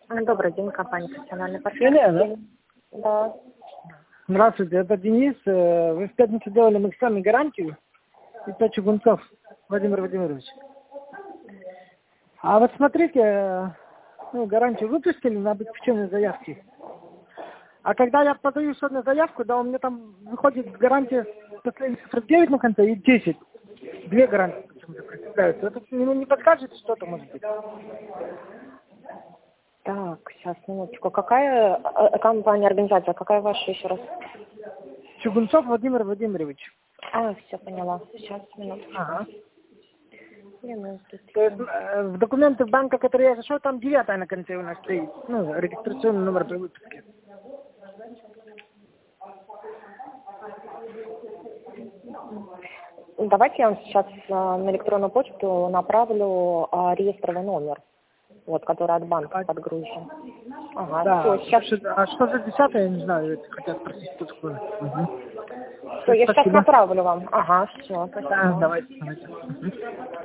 Добрый день, компания «Профессиональный партнер». Елена, Да. здравствуйте, это Денис. Вы в пятницу делали максимальную гарантию. Это Чугунцов Владимир Владимирович. А вот смотрите, гарантию выпустили на обеспечение заявки. А когда я подаю еще одну заявку, да, у меня там выходит гарантия последних цифр 9 на конце и 10. Две гарантии почему-то представляются. Это не подскажете, что это может быть? Так, сейчас, минуточку. Какая компания, организация, какая ваша еще раз? Чугунцов Владимир Владимирович. Все, поняла. Сейчас, минуточку. Ага. Минуточку. То есть в документы банка, которые я зашел, там 9 на конце у нас стоит. Регистрационный номер при выпуске. Давайте я вам сейчас на электронную почту направлю реестровый номер, вот, который от банка подгружен. Ага, Да. все, сейчас. А что за 10, я не знаю, это хотят спросить, что такое. Угу. Все, я сейчас Спасибо. направлю вам. Ага, все, спасибо. Да, давайте.